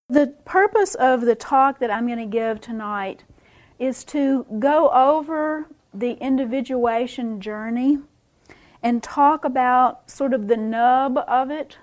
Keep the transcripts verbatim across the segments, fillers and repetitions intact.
The purpose of the talk that I'm going to give tonight is to go over the individuation journey and talk about sort of the nub of it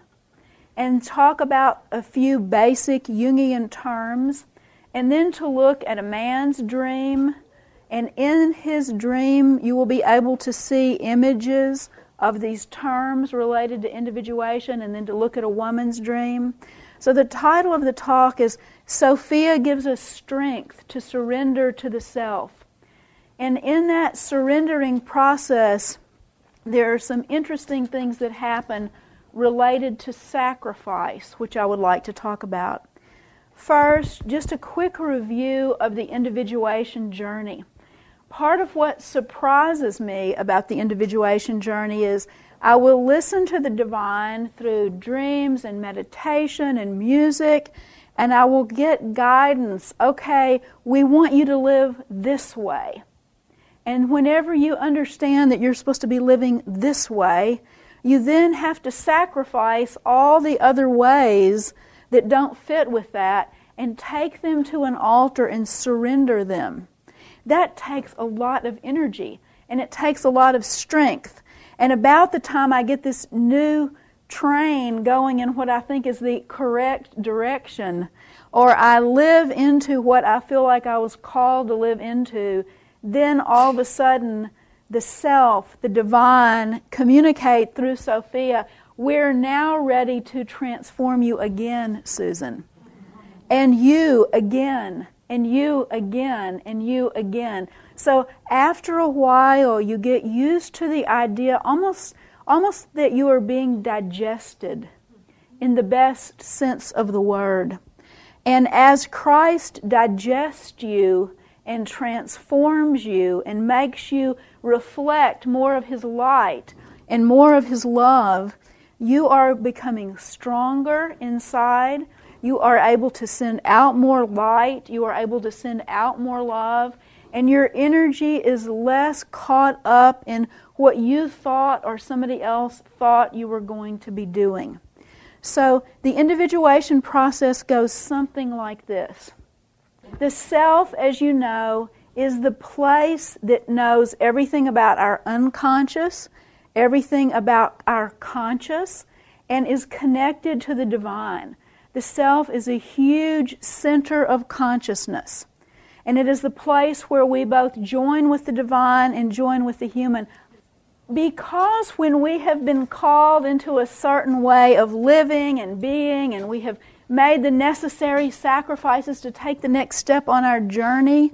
and talk about a few basic Jungian terms, and then to look at a man's dream, and in his dream you will be able to see images of these terms related to individuation, and then to look at a woman's dream. So the title of the talk is Sophia Gives Us Strength to Surrender to the Self. And in that surrendering process, there are some interesting things that happen related to sacrifice, which I would like to talk about. First, just a quick review of the individuation journey. Part of what surprises me about the individuation journey is I will listen to the divine through dreams and meditation and music, and I will get guidance. Okay, we want you to live this way. And whenever you understand that you're supposed to be living this way, you then have to sacrifice all the other ways that don't fit with that and take them to an altar and surrender them. That takes a lot of energy, and it takes a lot of strength. And about the time I get this new train going in what I think is the correct direction, or I live into what I feel like I was called to live into, then all of a sudden the self, the divine, communicate through Sophia, we're now ready to transform you again, Susan. And you again, and you again, and you again. So after a while, you get used to the idea, almost, almost that you are being digested in the best sense of the word. And as Christ digests you and transforms you and makes you reflect more of His light and more of His love, you are becoming stronger inside. You are able to send out more light. You are able to send out more love. And your energy is less caught up in what you thought or somebody else thought you were going to be doing. So the individuation process goes something like this. The self, as you know, is the place that knows everything about our unconscious, everything about our conscious, and is connected to the divine. The self is a huge center of consciousness. And it is the place where we both join with the divine and join with the human. Because when we have been called into a certain way of living and being, and we have made the necessary sacrifices to take the next step on our journey,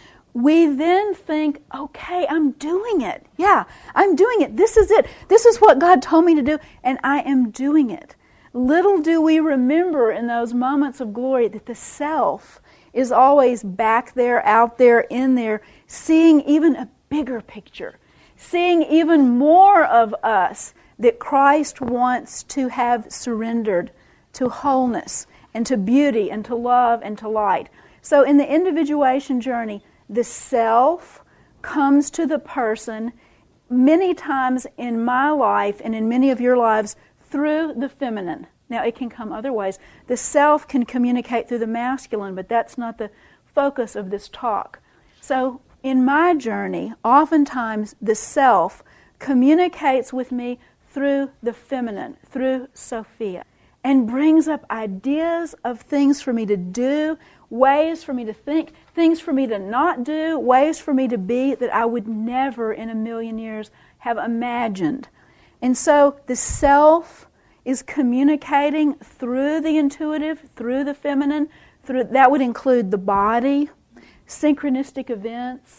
we then think, okay, I'm doing it. Yeah, I'm doing it. This is it. This is what God told me to do, and I am doing it. Little do we remember in those moments of glory that the self is always back there, out there, in there, seeing even a bigger picture, seeing even more of us that Christ wants to have surrendered to wholeness and to beauty and to love and to light. So in the individuation journey, the self comes to the person many times in my life and in many of your lives through the feminine. Now, it can come other ways. The self can communicate through the masculine, but that's not the focus of this talk. So, in my journey, oftentimes the self communicates with me through the feminine, through Sophia, and brings up ideas of things for me to do, ways for me to think, things for me to not do, ways for me to be that I would never in a million years have imagined. And so, the self is communicating through the intuitive, through the feminine. Through that would include the body, synchronistic events,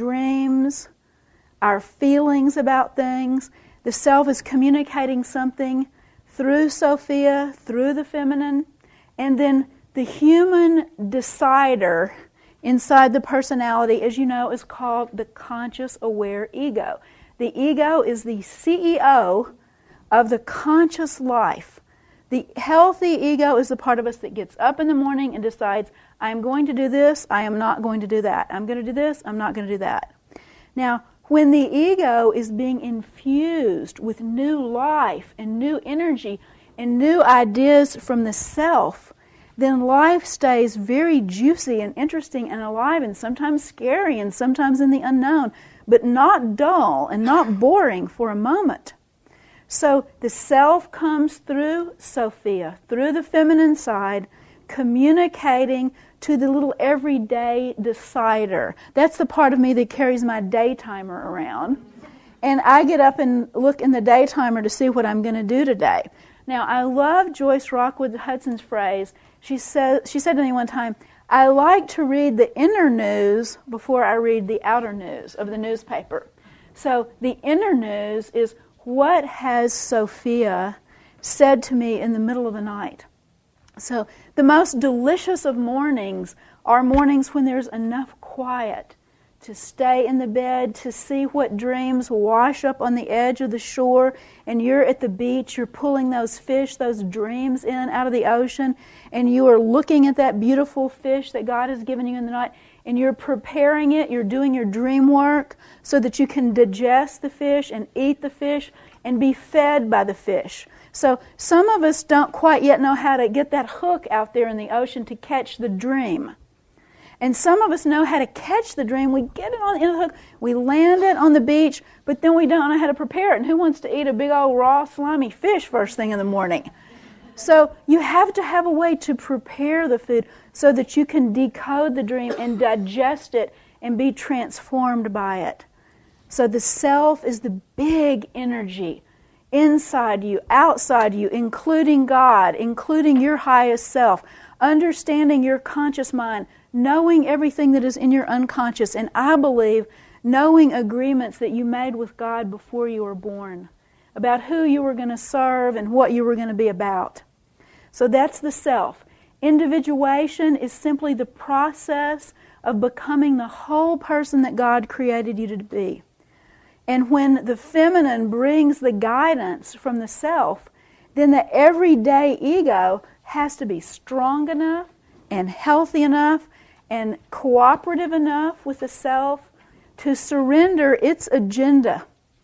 dreams, our feelings about things. The self is communicating something through Sophia, through the feminine, and then the human decider inside the personality, as you know, is called the conscious aware ego. The ego is the C E O of the conscious life. The healthy ego is the part of us that gets up in the morning and decides, I am going to do this, I am not going to do that. I'm going to do this, I'm not going to do that. Now, when the ego is being infused with new life and new energy and new ideas from the self, then life stays very juicy and interesting and alive and sometimes scary and sometimes in the unknown, but not dull and not boring for a moment. So the self comes through Sophia, through the feminine side, communicating to the little everyday decider. That's the part of me that carries my day timer around. And I get up and look in the day timer to see what I'm going to do today. Now, I love Joyce Rockwood Hudson's phrase. She said, she said to me one time, I like to read the inner news before I read the outer news of the newspaper. So the inner news is, what has Sophia said to me in the middle of the night? So the most delicious of mornings are mornings when there's enough quiet to stay in the bed, to see what dreams wash up on the edge of the shore, and you're at the beach, you're pulling those fish, those dreams in out of the ocean, and you are looking at that beautiful fish that God has given you in the night, and you're preparing it, you're doing your dream work so that you can digest the fish and eat the fish and be fed by the fish. So some of us don't quite yet know how to get that hook out there in the ocean to catch the dream. And some of us know how to catch the dream. We get it on the end of the hook, we land it on the beach, but then we don't know how to prepare it. And who wants to eat a big old raw slimy fish first thing in the morning? So you have to have a way to prepare the food so that you can decode the dream and digest it and be transformed by it. So the self is the big energy inside you, outside you, including God, including your highest self, understanding your conscious mind, knowing everything that is in your unconscious, and I believe knowing agreements that you made with God before you were born about who you were going to serve and what you were going to be about. So that's the self. Individuation is simply the process of becoming the whole person that God created you to be. And when the feminine brings the guidance from the self, then the everyday ego has to be strong enough and healthy enough and cooperative enough with the self to surrender its agenda,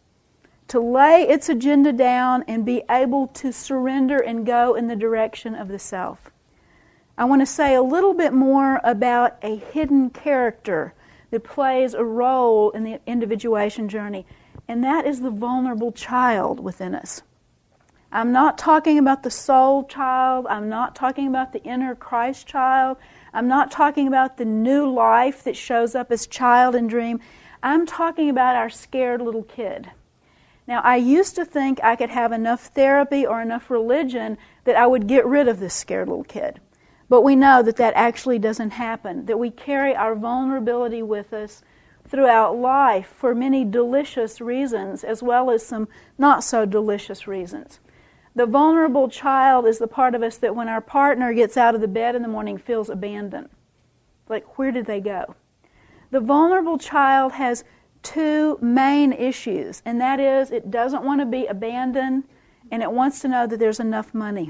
to lay its agenda down and be able to surrender and go in the direction of the self. I want to say a little bit more about a hidden character that plays a role in the individuation journey, and that is the vulnerable child within us. I'm not talking about the soul child. I'm not talking about the inner Christ child. I'm not talking about the new life that shows up as child and dream. I'm talking about our scared little kid. Now, I used to think I could have enough therapy or enough religion that I would get rid of this scared little kid. But we know that that actually doesn't happen, that we carry our vulnerability with us throughout life for many delicious reasons as well as some not so delicious reasons. The vulnerable child is the part of us that when our partner gets out of the bed in the morning feels abandoned. Like, where did they go? The vulnerable child has two main issues, and that is it doesn't want to be abandoned and it wants to know that there's enough money.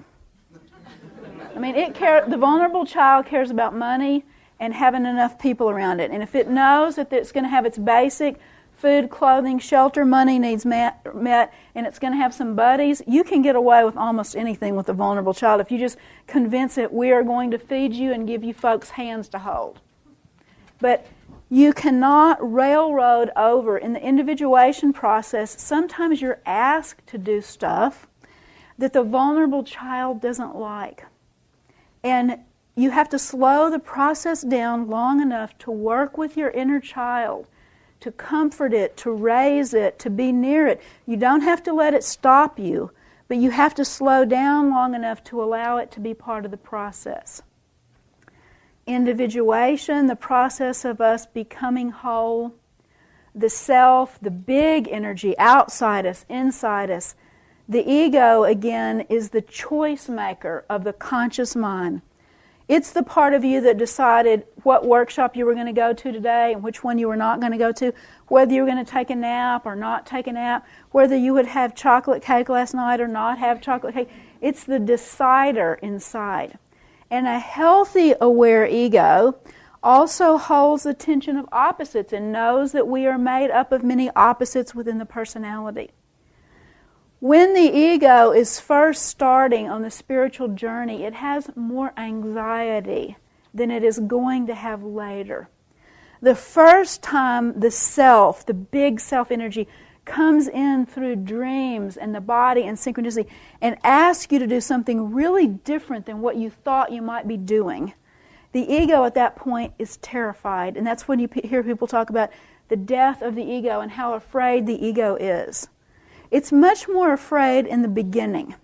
I mean, it care, the vulnerable child cares about money and having enough people around it. And if it knows that it's going to have its basic food, clothing, shelter, money needs met, met, and it's going to have some buddies, you can get away with almost anything with a vulnerable child if you just convince it, we are going to feed you and give you folks hands to hold. But you cannot railroad over. In the individuation process, sometimes you're asked to do stuff that the vulnerable child doesn't like. And you have to slow the process down long enough to work with your inner child, to comfort it, to raise it, to be near it. You don't have to let it stop you, but you have to slow down long enough to allow it to be part of the process. Individuation, the process of us becoming whole, the self, the big energy outside us, inside us. The ego, again, is the choice maker of the conscious mind. It's the part of you that decided what workshop you were going to go to today and which one you were not going to go to, whether you were going to take a nap or not take a nap, whether you would have chocolate cake last night or not have chocolate cake. It's the decider inside. And a healthy, aware ego also holds the tension of opposites and knows that we are made up of many opposites within the personality. When the ego is first starting on the spiritual journey, it has more anxiety than it is going to have later. The first time the self, the big self energy, comes in through dreams and the body and synchronicity and asks you to do something really different than what you thought you might be doing, the ego at that point is terrified. And that's when you hear people talk about the death of the ego and how afraid the ego is. It's much more afraid in the beginning.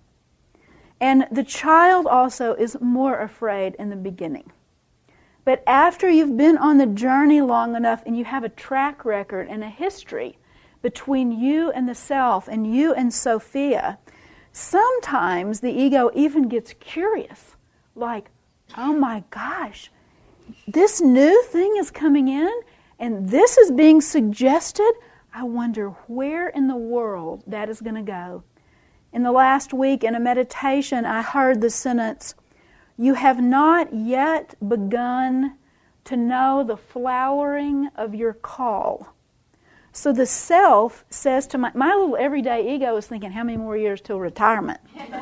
And the child also is more afraid in the beginning. But after you've been on the journey long enough and you have a track record and a history between you and the self and you and Sophia, sometimes the ego even gets curious. Like, oh my gosh, this new thing is coming in and this is being suggested. I wonder where in the world that is going to go. In the last week in a meditation, I heard the sentence, "You have not yet begun to know the flowering of your call." So the self says to my, my little everyday ego is thinking, how many more years till retirement?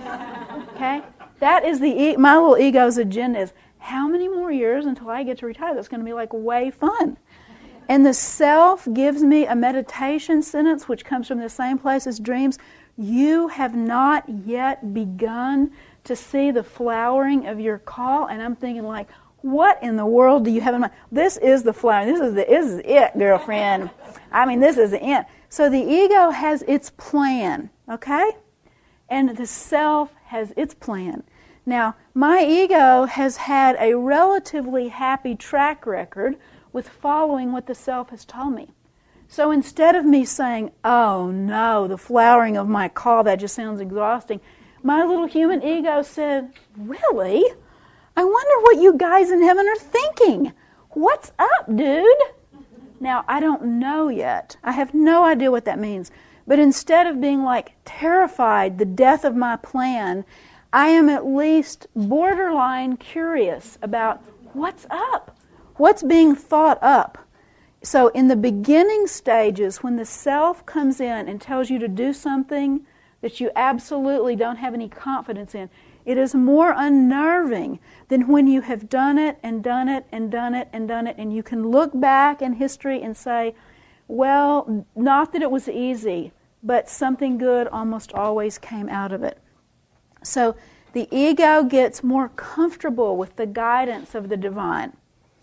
Okay? That is the, my little ego's agenda is, how many more years until I get to retire? That's going to be like way fun. And the self gives me a meditation sentence which comes from the same place as dreams. You have not yet begun to see the flowering of your call. And I'm thinking like, what in the world do you have in mind? This is the flowering. This is the, this is it, girlfriend. I mean, this is the end. So the ego has its plan, okay? And the self has its plan. Now, my ego has had a relatively happy track record with following what the self has told me. So instead of me saying, oh no, the flowering of my call, that just sounds exhausting, my little human ego said, really? I wonder what you guys in heaven are thinking. What's up, dude? Now, I don't know yet. I have no idea what that means. But instead of being like terrified, the death of my plan, I am at least borderline curious about what's up. What's being thought up? So in the beginning stages, when the self comes in and tells you to do something that you absolutely don't have any confidence in, it is more unnerving than when you have done it and done it and done it and done it, and you can look back in history and say, well, not that it was easy, but something good almost always came out of it. So the ego gets more comfortable with the guidance of the divine.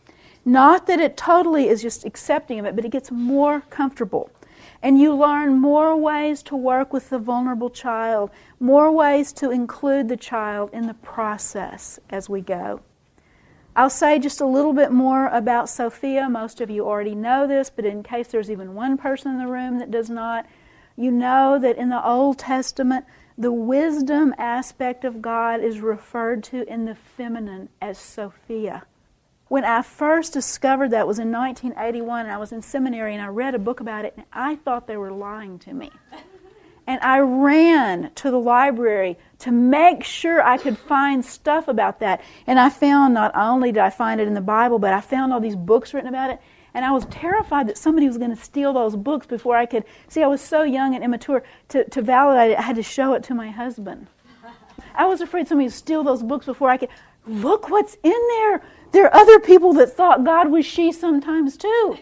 Not that it totally is just accepting of it, but it gets more comfortable. And you learn more ways to work with the vulnerable child, more ways to include the child in the process as we go. I'll say just a little bit more about Sophia. Most of you already know this, but in case there's even one person in the room that does not, you know that in the Old Testament, the wisdom aspect of God is referred to in the feminine as Sophia. When I first discovered that was in nineteen eighty-one, and I was in seminary, and I read a book about it, and I thought they were lying to me. And I ran to the library to make sure I could find stuff about that. And I found, not only did I find it in the Bible, but I found all these books written about it. And I was terrified that somebody was going to steal those books before I could. See, I was so young and immature. To, to validate it, I had to show it to my husband. I was afraid somebody would steal those books before I could. Look what's in there. There are other people that thought God was she sometimes too.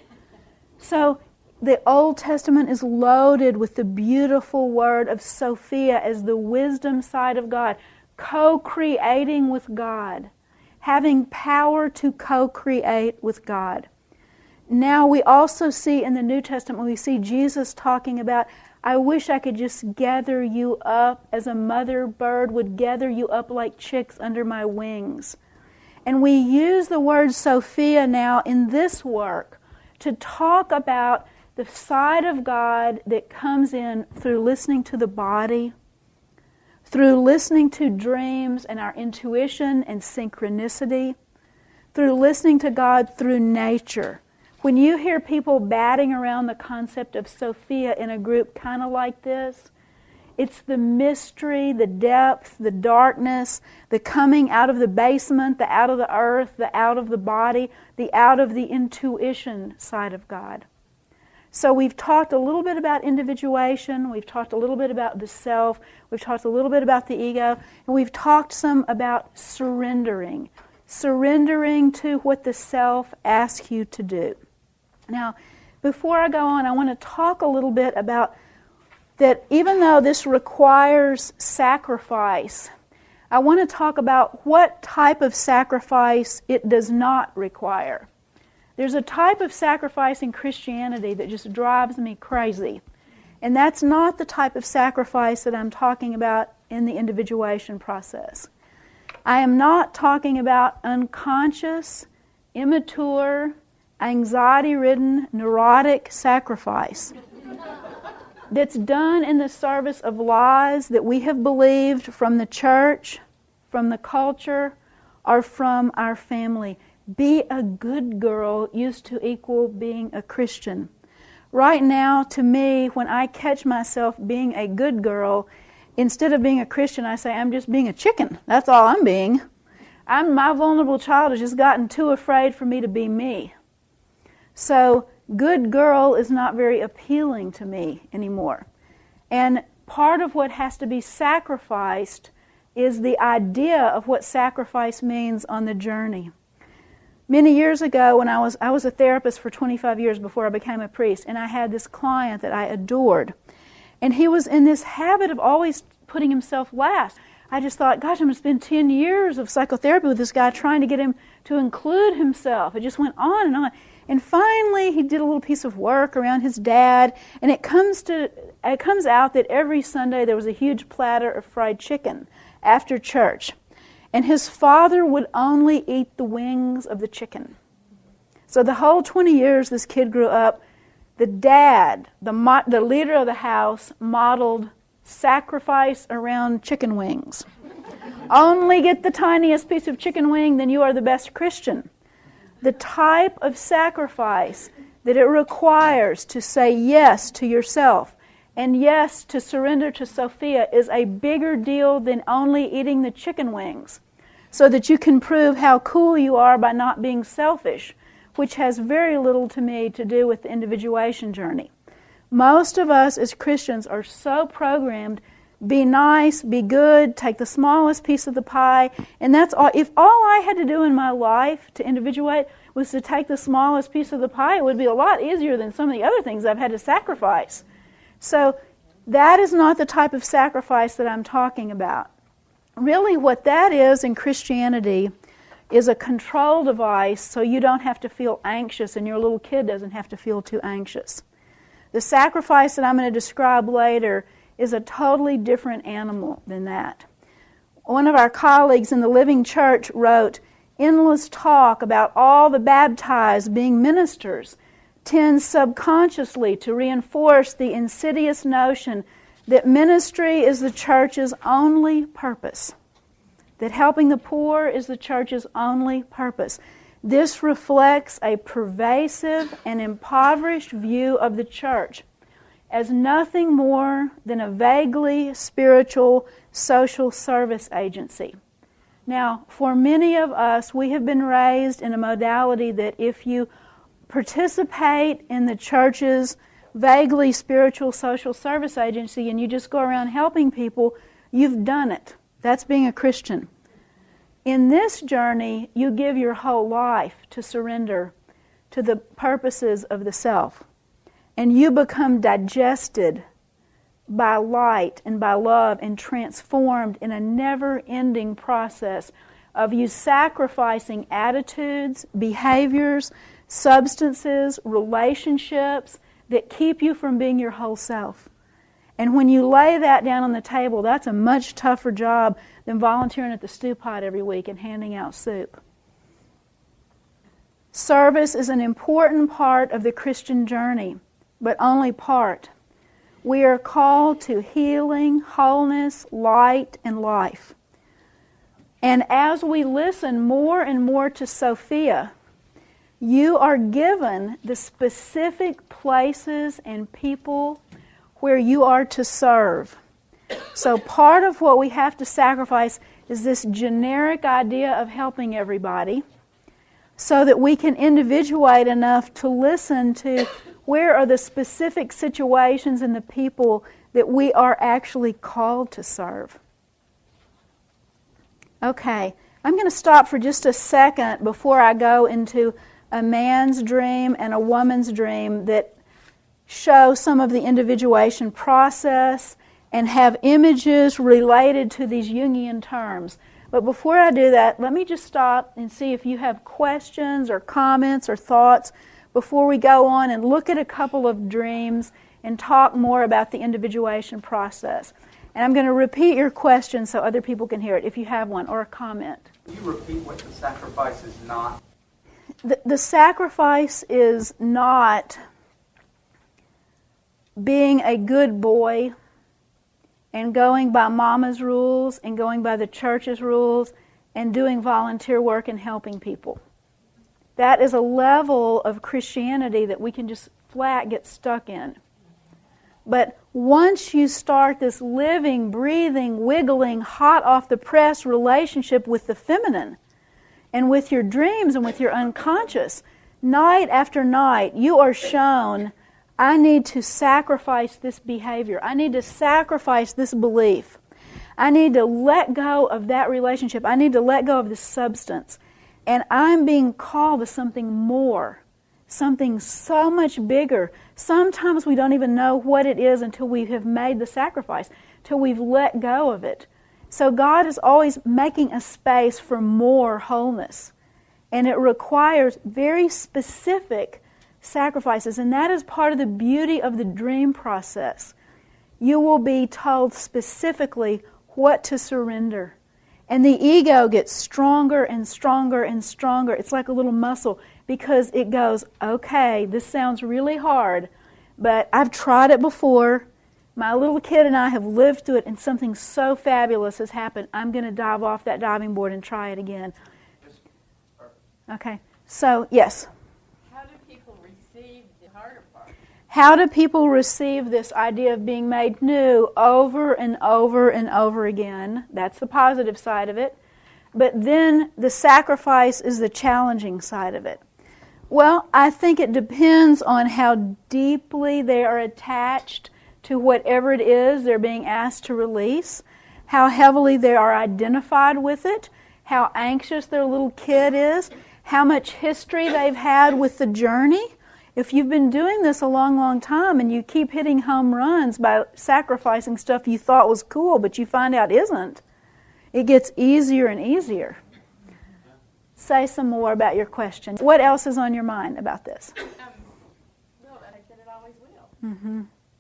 So the Old Testament is loaded with the beautiful word of Sophia as the wisdom side of God, co-creating with God, having power to co-create with God. Now we also see in the New Testament, we see Jesus talking about, I wish I could just gather you up as a mother bird would gather you up like chicks under my wings. And we use the word Sophia now in this work to talk about the side of God that comes in through listening to the body, through listening to dreams and our intuition and synchronicity, through listening to God through nature. When you hear people batting around the concept of Sophia in a group kind of like this, it's the mystery, the depth, the darkness, the coming out of the basement, the out of the earth, the out of the body, the out of the intuition side of God. So we've talked a little bit about individuation, we've talked a little bit about the self, we've talked a little bit about the ego, and we've talked some about surrendering. Surrendering to what the self asks you to do. Now, before I go on, I want to talk a little bit about that even though this requires sacrifice, I want to talk about what type of sacrifice it does not require. There's a type of sacrifice in Christianity that just drives me crazy. And that's not the type of sacrifice that I'm talking about in the individuation process. I am not talking about unconscious, immature, anxiety-ridden, neurotic sacrifice that's done in the service of lies that we have believed from the church, from the culture, or from our family. Be a good girl used to equal being a Christian. Right now, to me, when I catch myself being a good girl, instead of being a Christian, I say I'm just being a chicken. That's all I'm being. I'm, my vulnerable child has just gotten too afraid for me to be me. So, good girl is not very appealing to me anymore. And part of what has to be sacrificed is the idea of what sacrifice means on the journey. Many years ago, when I was I was a therapist for twenty-five years before I became a priest, and I had this client that I adored. And he was in this habit of always putting himself last. I just thought, gosh, I'm going to spend ten years of psychotherapy with this guy trying to get him to include himself. It just went on and on. And finally, he did a little piece of work around his dad, and it comes to it comes out that every Sunday there was a huge platter of fried chicken after church. And his father would only eat the wings of the chicken. So the whole twenty years this kid grew up, the dad, the, mo- the leader of the house, modeled sacrifice around chicken wings. Only get the tiniest piece of chicken wing, then you are the best Christian. The type of sacrifice that it requires to say yes to yourself and yes to surrender to Sophia is a bigger deal than only eating the chicken wings, so that you can prove how cool you are by not being selfish, which has very little to me to do with the individuation journey. Most of us as Christians are so programmed, be nice, be good, take the smallest piece of the pie, and that's all. If all I had to do in my life to individuate was to take the smallest piece of the pie, it would be a lot easier than some of the other things I've had to sacrifice. So that is not the type of sacrifice that I'm talking about. Really what that is in Christianity is a control device so you don't have to feel anxious and your little kid doesn't have to feel too anxious. The sacrifice that I'm going to describe later is a totally different animal than that. One of our colleagues in the Living Church wrote, endless talk about all the baptized being ministers tends subconsciously to reinforce the insidious notion that ministry is the church's only purpose, that helping the poor is the church's only purpose. This reflects a pervasive and impoverished view of the church as nothing more than a vaguely spiritual social service agency. Now, for many of us, we have been raised in a modality that if you participate in the church's vaguely spiritual social service agency and you just go around helping people, you've done it. That's being a Christian. In this journey, you give your whole life to surrender to the purposes of the self. And you become digested by light and by love and transformed in a never-ending process of you sacrificing attitudes, behaviors, substances, relationships that keep you from being your whole self. And when you lay that down on the table, that's a much tougher job than volunteering at the stew pot every week and handing out soup. Service is an important part of the Christian journey, but only part. We are called to healing, wholeness, light, and life. And as we listen more and more to Sophia, you are given the specific places and people where you are to serve. So part of what we have to sacrifice is this generic idea of helping everybody. so that we can individuate enough to listen to where are the specific situations and the people that we are actually called to serve. Okay, I'm going to stop for just a second before I go into a man's dream and a woman's dream that show some of the individuation process and have images related to these Jungian terms. But before I do that, let me just stop and see if you have questions or comments or thoughts before we go on and look at a couple of dreams and talk more about the individuation process. And I'm going to repeat your question so other people can hear it, if you have one or a comment. Can you repeat what the sacrifice is not? The, the sacrifice is not being a good boy and going by mama's rules and going by the church's rules and doing volunteer work and helping people. That is a level of Christianity that we can just flat get stuck in. But once you start this living, breathing, wiggling, hot off the press relationship with the feminine and with your dreams and with your unconscious, night after night you are shown, I need to sacrifice this behavior. I need to sacrifice this belief. I need to let go of that relationship. I need to let go of this substance. And I'm being called to something more, something so much bigger. Sometimes we don't even know what it is until we have made the sacrifice, till we've let go of it. So God is always making a space for more wholeness. And it requires very specific sacrifices. And that is part of the beauty of the dream process. You will be told specifically what to surrender. And the ego gets stronger and stronger and stronger. It's like a little muscle because it goes, okay, this sounds really hard, but I've tried it before. My little kid and I have lived through it, and something so fabulous has happened. I'm going to dive off that diving board and try it again. Okay, so yes. How do people receive the harder part? How do people receive this idea of being made new over and over and over again? That's the positive side of it. But then the sacrifice is the challenging side of it. Well, I think it depends on how deeply they are attached to whatever it is they're being asked to release, how heavily they are identified with it, how anxious their little kid is, how much history they've had with the journey. If you've been doing this a long, long time and you keep hitting home runs by sacrificing stuff you thought was cool but you find out isn't, it gets easier and easier. Say some more about your question. What else is on your mind about this? Um, well, I said it always will. Mm-hmm.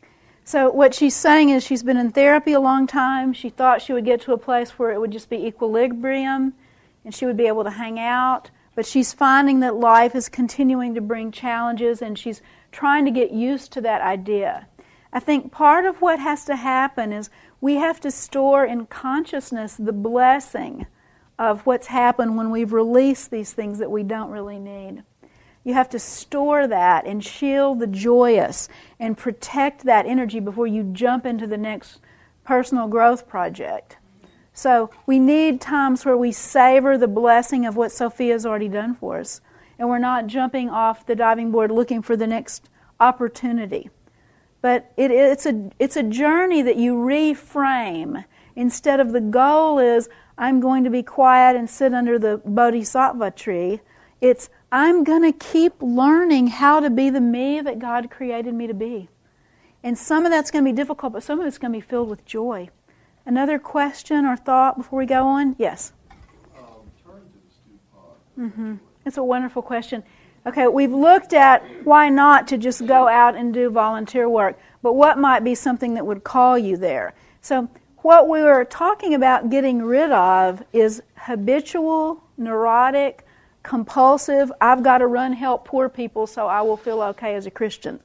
So what she's saying is she's been in therapy a long time. She thought she would get to a place where it would just be equilibrium and she would be able to hang out. But she's finding that life is continuing to bring challenges and she's trying to get used to that idea. I think part of what has to happen is we have to store in consciousness the blessing of what's happened when we've released these things that we don't really need. You have to store that and shield the joyous and protect that energy before you jump into the next personal growth project. So we need times where we savor the blessing of what Sophia's already done for us. And we're not jumping off the diving board looking for the next opportunity. But it, it's a it's a journey that you reframe. Instead of the goal is, I'm going to be quiet and sit under the bodhisattva tree. It's, I'm going to keep learning how to be the me that God created me to be. And some of that's going to be difficult, but some of it's going to be filled with joy. Another question or thought before we go on? Yes? Um, turn to the stew-pot. Mm-hmm. It's a wonderful question. Okay, we've looked at why not to just go out and do volunteer work, but what might be something that would call you there? So what we were talking about getting rid of is habitual, neurotic, compulsive, I've got to run help poor people so I will feel okay as a Christian.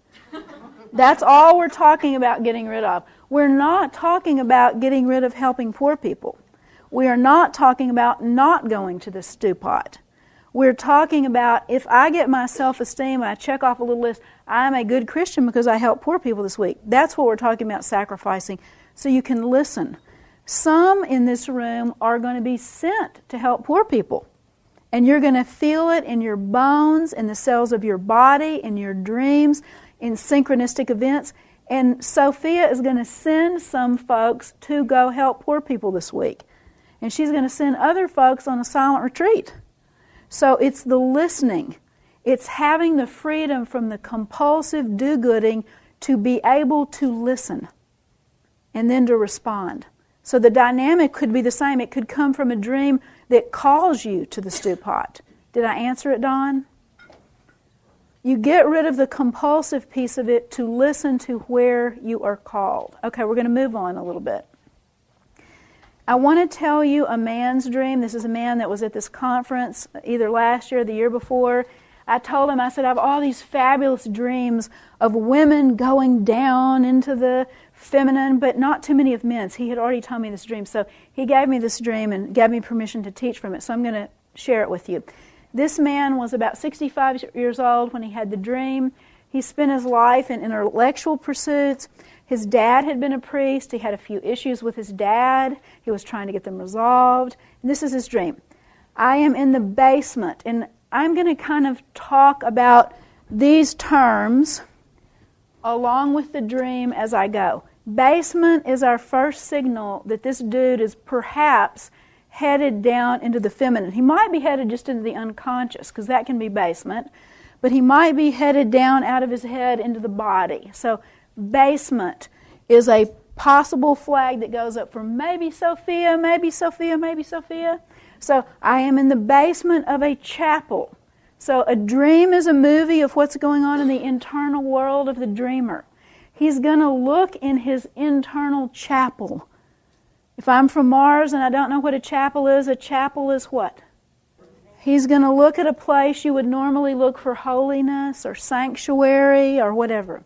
That's all we're talking about getting rid of. We're not talking about getting rid of helping poor people. We are not talking about not going to the stew pot. We're talking about if I get my self-esteem and I check off a little list, I'm a good Christian because I helped poor people this week. That's what we're talking about sacrificing, so you can listen. Some in this room are going to be sent to help poor people. And you're going to feel it in your bones, in the cells of your body, in your dreams, in synchronistic events. And Sophia is going to send some folks to go help poor people this week. And she's going to send other folks on a silent retreat. So it's the listening. It's having the freedom from the compulsive do-gooding to be able to listen and then to respond. So the dynamic could be the same. It could come from a dream that calls you to the stew pot. Did I answer it, Don? You get rid of the compulsive piece of it to listen to where you are called. Okay, we're going to move on a little bit. I want to tell you a man's dream. This is a man that was at this conference either last year or the year before. I told him, I said, I have all these fabulous dreams of women going down into the feminine, but not too many of men's. He had already told me this dream. So he gave me this dream and gave me permission to teach from it. So I'm going to share it with you. This man was about sixty-five years old when he had the dream. He spent his life in intellectual pursuits. His dad had been a priest. He had a few issues with his dad. He was trying to get them resolved. And this is his dream. I am in the basement, and I'm going to kind of talk about these terms along with the dream as I go. Basement is our first signal that this dude is perhaps headed down into the feminine. He might be headed just into the unconscious, because that can be basement, but he might be headed down out of his head into the body. So basement is a possible flag that goes up for maybe Sophia, maybe Sophia, maybe Sophia. So I am in the basement of a chapel. So a dream is a movie of what's going on in the internal world of the dreamer. He's going to look in his internal chapel. If I'm from Mars and I don't know what a chapel is, a chapel is what? He's going to look at a place you would normally look for holiness or sanctuary or whatever.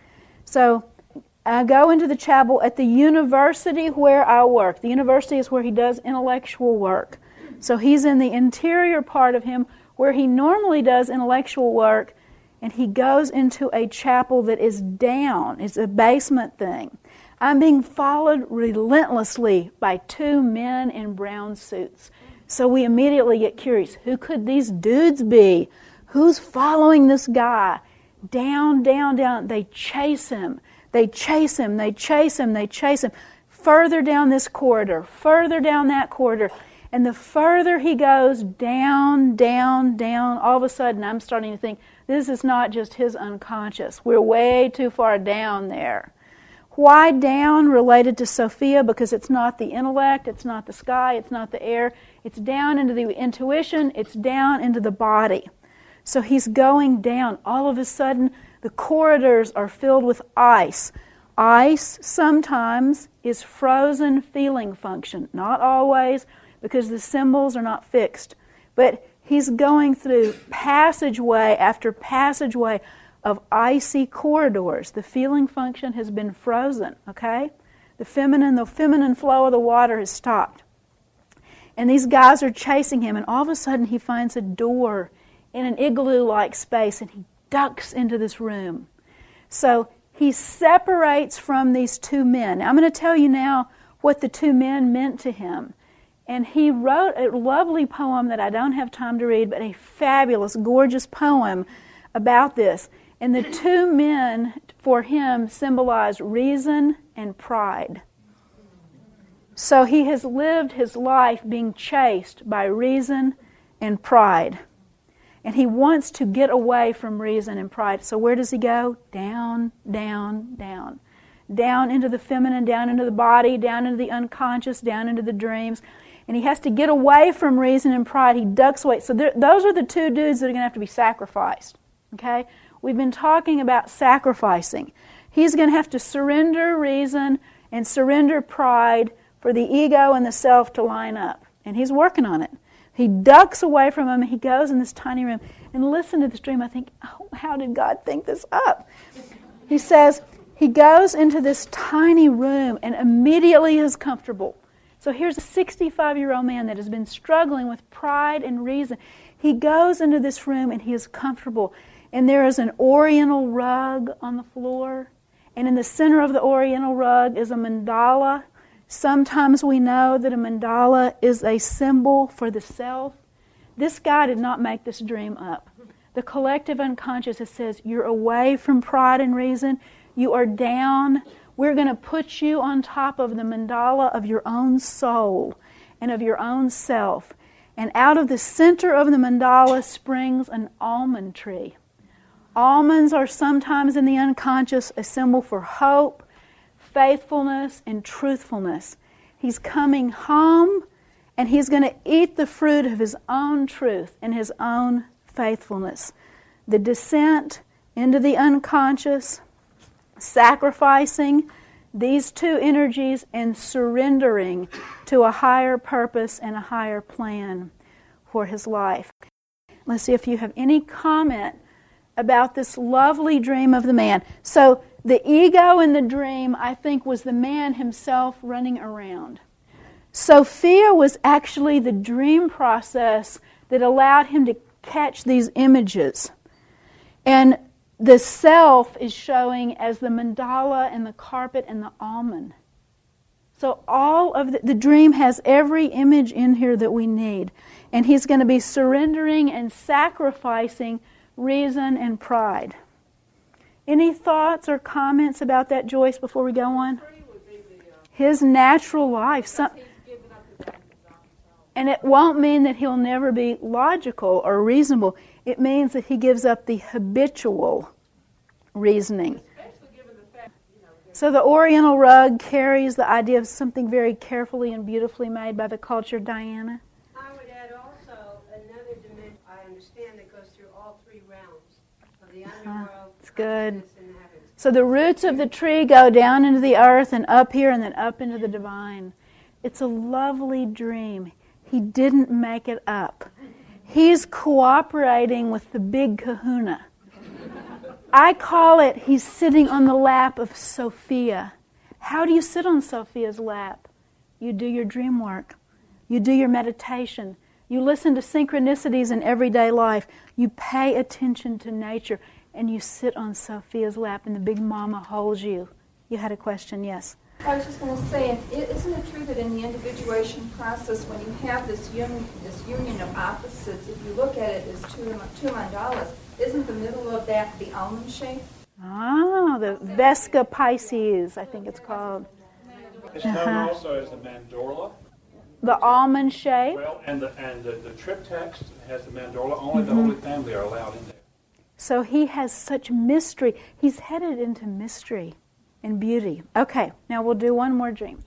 So I go into the chapel at the university where I work. The university is where he does intellectual work. So he's in the interior part of him where he normally does intellectual work, and he goes into a chapel that is down. It's a basement thing. I'm being followed relentlessly by two men in brown suits. So we immediately get curious. Who could these dudes be? Who's following this guy? Down, down, down. They chase him. They chase him. They chase him. They chase him. Further down this corridor. Further down that corridor. And the further he goes down, down, down, all of a sudden I'm starting to think, this is not just his unconscious. We're way too far down there. Why down related to Sophia? Because it's not the intellect, it's not the sky, it's not the air. It's down into the intuition, it's down into the body. So he's going down. All of a sudden, the corridors are filled with ice. Ice sometimes is frozen feeling function. Not always, because the symbols are not fixed. But he's going through passageway after passageway of icy corridors. The feeling function has been frozen, okay? The feminine, the feminine flow of the water has stopped. And these guys are chasing him, and all of a sudden he finds a door in an igloo-like space, and he ducks into this room. So he separates from these two men. Now, I'm going to tell you now what the two men meant to him. And he wrote a lovely poem that I don't have time to read, but a fabulous, gorgeous poem about this. And the two men, for him, symbolize reason and pride. So he has lived his life being chased by reason and pride. And he wants to get away from reason and pride. So where does he go? Down, down, down. Down into the feminine, down into the body, down into the unconscious, down into the dreams. And he has to get away from reason and pride. He ducks away. So there, those are the two dudes that are going to have to be sacrificed. Okay? We've been talking about sacrificing. He's going to have to surrender reason and surrender pride for the ego and the self to line up. And he's working on it. He ducks away from him, and he goes in this tiny room. And listen to this dream. I think, oh, how did God think this up? He says, he goes into this tiny room and immediately is comfortable. So here's a sixty-five-year-old man that has been struggling with pride and reason. He goes into this room and he is comfortable. And there is an oriental rug on the floor. And in the center of the oriental rug is a mandala. Sometimes we know that a mandala is a symbol for the self. This guy did not make this dream up. The collective unconscious, it says, you're away from pride and reason. You are down. We're going to put you on top of the mandala of your own soul and of your own self. And out of the center of the mandala springs an almond tree. Almonds are sometimes in the unconscious a symbol for hope, faithfulness, and truthfulness. He's coming home, and he's going to eat the fruit of his own truth and his own faithfulness. The descent into the unconscious, sacrificing these two energies and surrendering to a higher purpose and a higher plan for his life. Let's see if you have any comment about this lovely dream of the man. So the ego in the dream, I think, was the man himself running around. Sophia was actually the dream process that allowed him to catch these images. And the self is showing as the mandala and the carpet and the almond. So all of the, the dream has every image in here that we need. And he's going to be surrendering and sacrificing reason and pride. Any thoughts or comments about that, Joyce, before we go on? His natural life. Some, and it won't mean that he'll never be logical or reasonable. It means that he gives up the habitual reasoning. So the Oriental rug carries the idea of something very carefully and beautifully made by the culture. Diana? I would add also another dimension I understand that goes through all three realms of the underworld. Uh, it's good. And the heavens. So the roots of the tree go down into the earth and up here and then up into the divine. It's a lovely dream. He didn't make it up. He's cooperating with the big kahuna. I call it he's sitting on the lap of Sophia. How do you sit on Sophia's lap? You do your dream work. You do your meditation. You listen to synchronicities in everyday life. You pay attention to nature. And you sit on Sophia's lap and the big mama holds you. You had a question, yes? I was just going to say, isn't it true that in the individuation process, when you have this union, this union of opposites, if you look at it as two, two mandalas, isn't the middle of that the almond shape? Ah, the Vesca Pisces, I think it's called. It's known Uh-huh. also as the mandorla. The almond shape. Well, and the and the, the triptychs has the mandorla. Only Mm-hmm. the Holy Family are allowed in there. So he has such mystery. He's headed into mystery and beauty. Okay, now we'll do one more dream.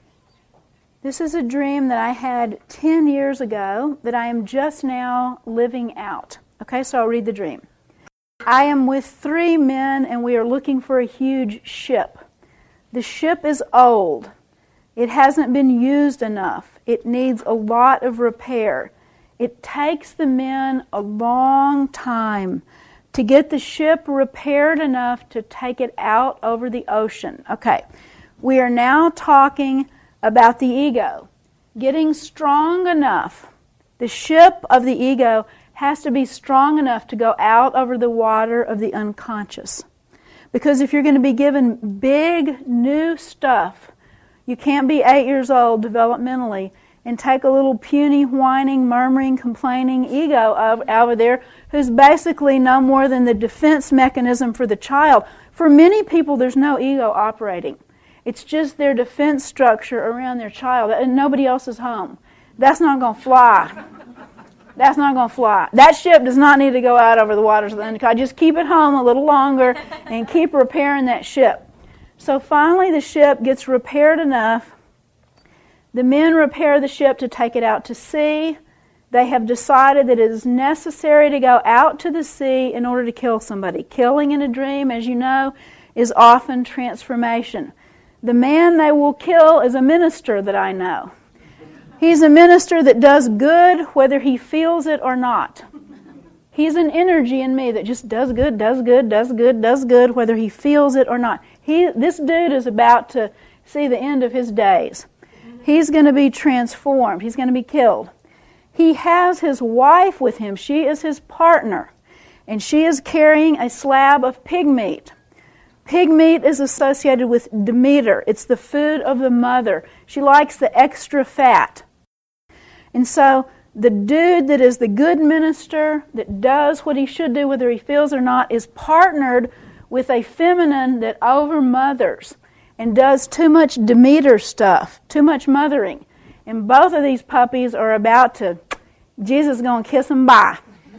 This is a dream that I had ten years ago that I am just now living out. Okay, so I'll read the dream. I am with three men and we are looking for a huge ship. The ship is old. It hasn't been used enough. It needs a lot of repair. It takes the men a long time to get the ship repaired enough to take it out over the ocean. Okay, we are now talking about the ego. Getting strong enough. The ship of the ego has to be strong enough to go out over the water of the unconscious. Because if you're going to be given big, new stuff, you can't be eight years old developmentally and take a little puny, whining, murmuring, complaining ego over there who's basically no more than the defense mechanism for the child. For many people, there's no ego operating. It's just their defense structure around their child, and nobody else is home. That's not going to fly. That's not going to fly. That ship does not need to go out over the waters of the unconscious. Just keep it home a little longer and keep repairing that ship. So finally the ship gets repaired enough. The men repair the ship to take it out to sea. They have decided that it is necessary to go out to the sea in order to kill somebody. Killing in a dream, as you know, is often transformation. The man they will kill is a minister that I know. He's a minister that does good whether he feels it or not. He's an energy in me that just does good, does good, does good, does good, whether he feels it or not. He, this dude is about to see the end of his days. He's going to be transformed. He's going to be killed. He has his wife with him. She is his partner. And she is carrying a slab of pig meat. Pig meat is associated with Demeter. It's the food of the mother. She likes the extra fat. And so The dude that is the good minister, that does what he should do whether he feels or not, is partnered with a feminine that overmothers and does too much Demeter stuff, too much mothering. And both of these puppies are about to, Jesus is going to kiss them bye.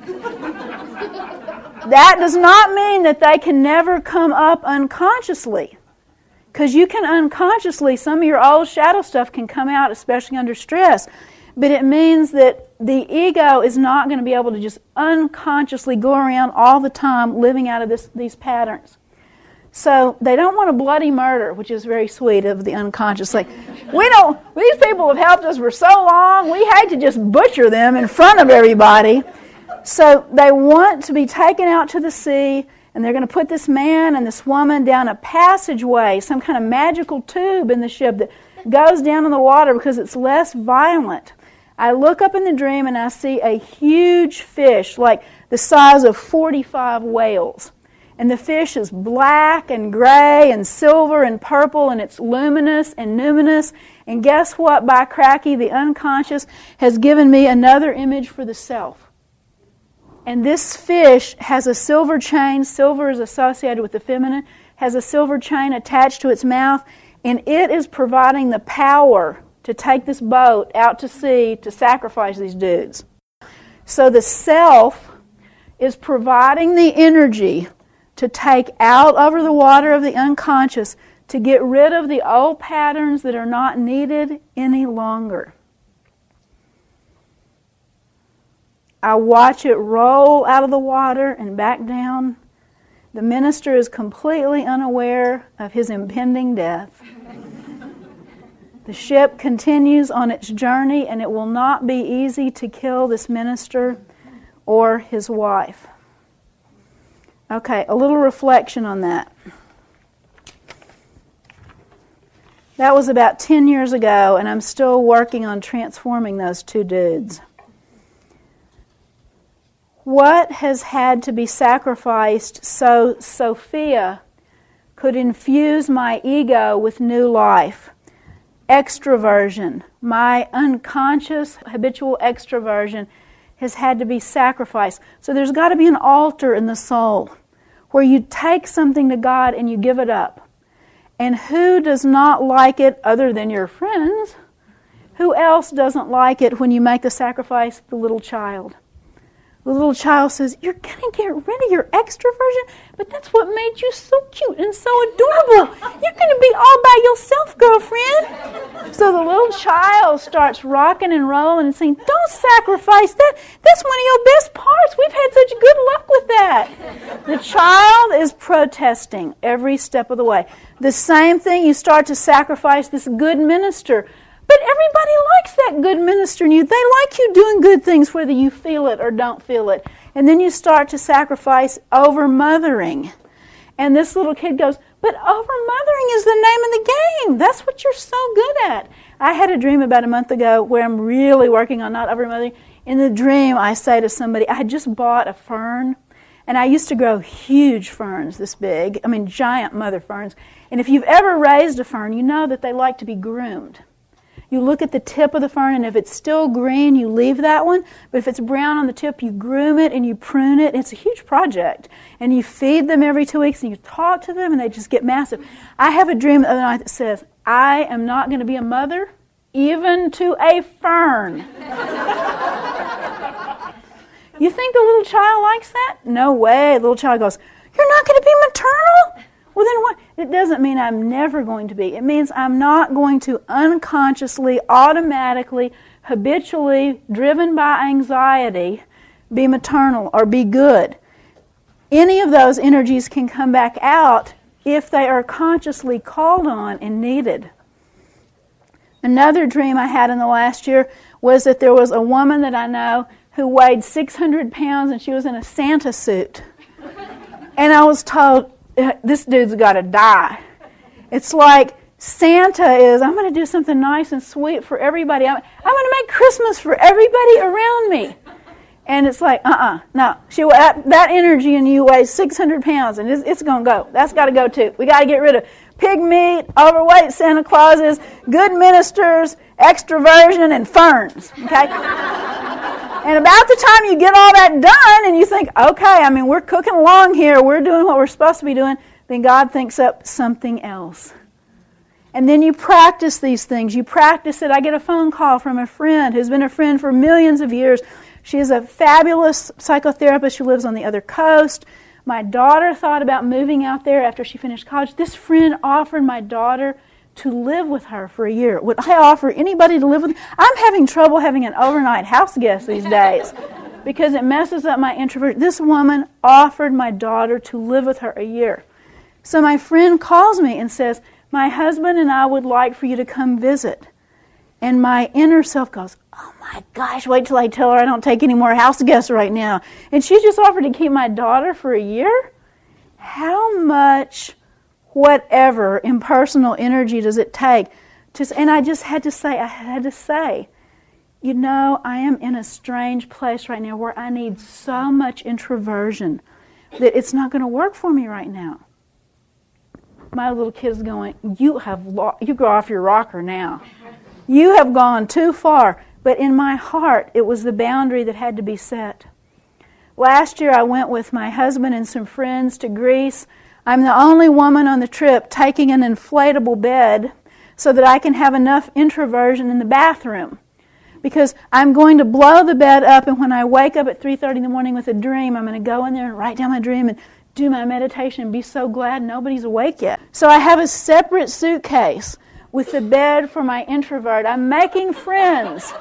That does not mean that they can never come up unconsciously. Because you can unconsciously, some of your old shadow stuff can come out, especially under stress. But it means that the ego is not going to be able to just unconsciously go around all the time living out of this, these patterns. So they don't want a bloody murder, which is very sweet of the unconscious. Like, we don't, these people have helped us for so long, we hate to just butcher them in front of everybody. So they want to be taken out to the sea, and they're going to put this man and this woman down a passageway, some kind of magical tube in the ship that goes down in the water because it's less violent. I look up in the dream and I see a huge fish, like the size of forty-five whales. And the fish is black and gray and silver and purple, and it's luminous and numinous. And guess what? By cracky, the unconscious has given me another image for the self. And this fish has a silver chain. Silver is associated with the feminine. Has a silver chain attached to its mouth. And it is providing the power to take this boat out to sea to sacrifice these dudes. So the self is providing the energy to take out over the water of the unconscious to get rid of the old patterns that are not needed any longer. I watch it roll out of the water and back down. The minister is completely unaware of his impending death. The ship continues on its journey, and it will not be easy to kill this minister or his wife. Okay, a little reflection on that. That was about ten years ago, and I'm still working on transforming those two dudes. What has had to be sacrificed so Sophia could infuse my ego with new life? Extroversion, my unconscious habitual extroversion, has had to be sacrificed. So there's got to be an altar in the soul where you take something to God and you give it up. And who does not like it other than your friends? Who else doesn't like it when you make the sacrifice? The little child. The little child says, you're going to get rid of your extroversion, but that's what made you so cute and so adorable. You're going to be all by yourself, girlfriend. So the little child starts rocking and rolling and saying, don't sacrifice that. That's one of your best parts. We've had such good luck with that. The child is protesting every step of the way. The same thing, you start to sacrifice this good minister. But everybody likes that good minister in you. They like you doing good things whether you feel it or don't feel it. And then you start to sacrifice over-mothering. And this little kid goes, but over-mothering is the name of the game. That's what you're so good at. I had a dream about a month ago where I'm really working on not over-mothering. In the dream, I say to somebody, I had just bought a fern. And I used to grow huge ferns this big. I mean, giant mother ferns. And if you've ever raised a fern, you know that they like to be groomed. You look at the tip of the fern, and if it's still green, you leave that one. But if it's brown on the tip, you groom it and you prune it. It's a huge project. And you feed them every two weeks, and you talk to them, and they just get massive. I have a dream the other night that says, I am not going to be a mother, even to a fern. You think the little child likes that? No way. The little child goes, you're not going to be maternal? Well, then what? It doesn't mean I'm never going to be. It means I'm not going to unconsciously, automatically, habitually, driven by anxiety, be maternal or be good. Any of those energies can come back out if they are consciously called on and needed. Another dream I had in the last year was that there was a woman that I know who weighed six hundred pounds and she was in a Santa suit. And I was told, this dude's got to die. It's like Santa is, I'm going to do something nice and sweet for everybody. I'm, I'm going to make Christmas for everybody around me. And it's like, uh-uh, no. She, that, that energy in you weighs six hundred pounds, and it's, it's going to go. That's got to go too. We got to get rid of pig meat, overweight Santa Clauses, good ministers, extroversion, and ferns. Okay? And about the time you get all that done and you think, okay, I mean, we're cooking along here, we're doing what we're supposed to be doing, then God thinks up something else. And then you practice these things. You practice it. I get a phone call from a friend who's been a friend for millions of years. She is a fabulous psychotherapist who lives on the other coast. My daughter thought about moving out there after she finished college. This friend offered my daughter to live with her for a year. Would I offer anybody to live with me? I'm having trouble having an overnight house guest these days because it messes up my introvert. This woman offered my daughter to live with her a year. So my friend calls me and says, my husband and I would like for you to come visit. And my inner self goes, oh my gosh, wait till I tell her I don't take any more house guests right now. And she just offered to keep my daughter for a year? How much, whatever, impersonal energy does it take? To, and I just had to say, I had to say, you know, I am in a strange place right now where I need so much introversion that it's not going to work for me right now. My little kid's going, you have lo- you go off your rocker now. You have gone too far. But in my heart, it was the boundary that had to be set. Last year, I went with my husband and some friends to Greece. I'm the only woman on the trip taking an inflatable bed so that I can have enough introversion in the bathroom. Because I'm going to blow the bed up, and when I wake up at three thirty in the morning with a dream, I'm going to go in there and write down my dream and do my meditation and be so glad nobody's awake yet. So I have a separate suitcase with the bed for my introvert. I'm making friends.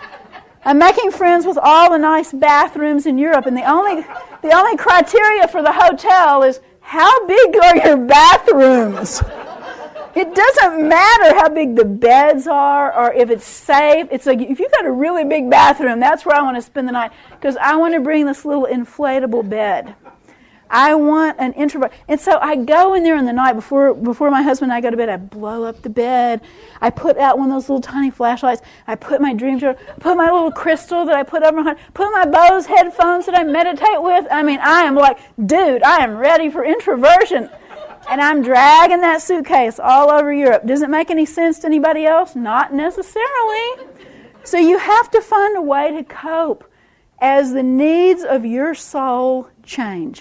I'm making friends with all the nice bathrooms in Europe, and the only the only criteria for the hotel is how big are your bathrooms? It doesn't matter how big the beds are or if it's safe. It's like if you've got a really big bathroom, that's where I want to spend the night because I want to bring this little inflatable bed. I want an introvert. And so I go in there in the night before before my husband and I go to bed. I blow up the bed. I put out one of those little tiny flashlights. I put my dream journal, put my little crystal that I put over my heart, put my Bose headphones that I meditate with. I mean, I am like, dude, I am ready for introversion. And I'm dragging that suitcase all over Europe. Does it make any sense to anybody else? Not necessarily. So you have to find a way to cope as the needs of your soul change.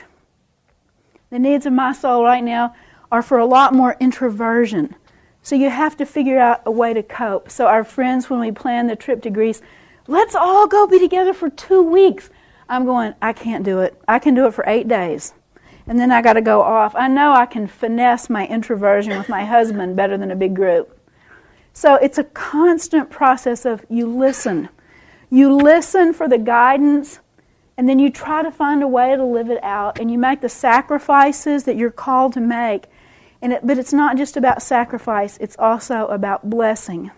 The needs of my soul right now are for a lot more introversion. So you have to figure out a way to cope. So our friends, when we planned the trip to Greece, let's all go be together for two weeks. I'm going, I can't do it. I can do it for eight days. And then I got to go off. I know I can finesse my introversion with my husband better than a big group. So it's a constant process of you listen. You listen for the guidance, and then you try to find a way to live it out, and you make the sacrifices that you're called to make. And it, but it's not just about sacrifice, it's also about blessing.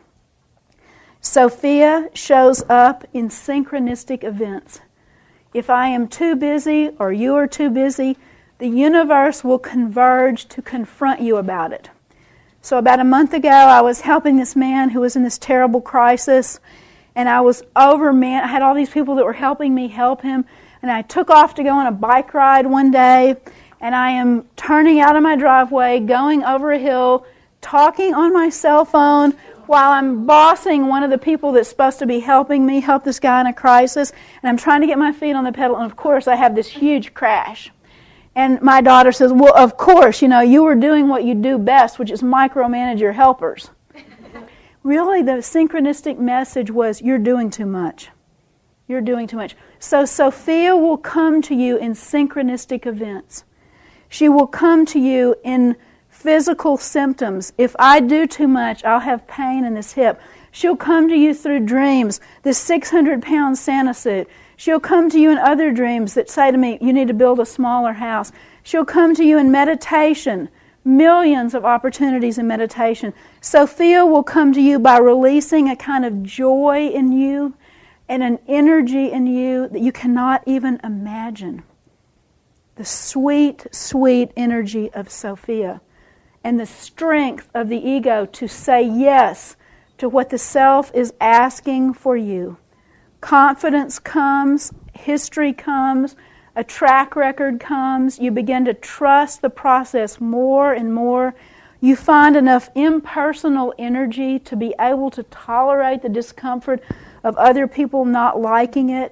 Sophia shows up in synchronistic events. If I am too busy or you are too busy, the universe will converge to confront you about it. So about a month ago, I was helping this man who was in this terrible crisis, and I was overman. I had all these people that were helping me help him, and I took off to go on a bike ride one day, and I am turning out of my driveway, going over a hill, talking on my cell phone while I'm bossing one of the people that's supposed to be helping me help this guy in a crisis, and I'm trying to get my feet on the pedal, and of course I have this huge crash. And my daughter says, well, of course, you know, you were doing what you do best, which is micromanage your helpers. Really, the synchronistic message was, you're doing too much. You're doing too much. So Sophia will come to you in synchronistic events. She will come to you in physical symptoms. If I do too much, I'll have pain in this hip. She'll come to you through dreams, this six hundred pound Santa suit. She'll come to you in other dreams that say to me, you need to build a smaller house. She'll come to you in meditation, millions of opportunities in meditation. Sophia will come to you by releasing a kind of joy in you and an energy in you that you cannot even imagine. The sweet, sweet energy of Sophia and the strength of the ego to say yes to what the self is asking for you. Confidence comes, history comes, a track record comes. You begin to trust the process more and more. You find enough impersonal energy to be able to tolerate the discomfort of other people not liking it.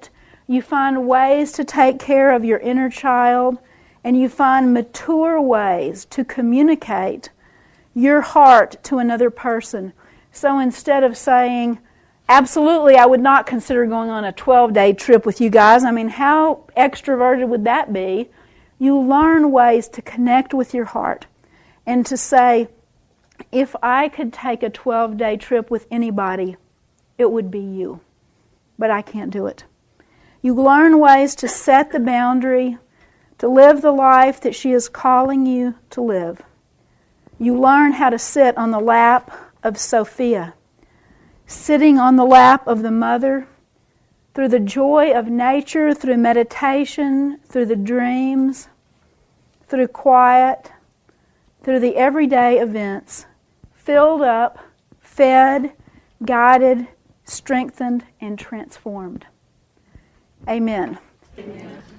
You find ways to take care of your inner child, and you find mature ways to communicate your heart to another person. So instead of saying, absolutely, I would not consider going on a twelve-day trip with you guys. I mean, how extroverted would that be? You learn ways to connect with your heart and to say, if I could take a twelve-day trip with anybody, it would be you. But I can't do it. You learn ways to set the boundary, to live the life that she is calling you to live. You learn how to sit on the lap of Sophia, sitting on the lap of the mother, through the joy of nature, through meditation, through the dreams, through quiet, through the everyday events, filled up, fed, guided, strengthened, and transformed. Amen. Amen.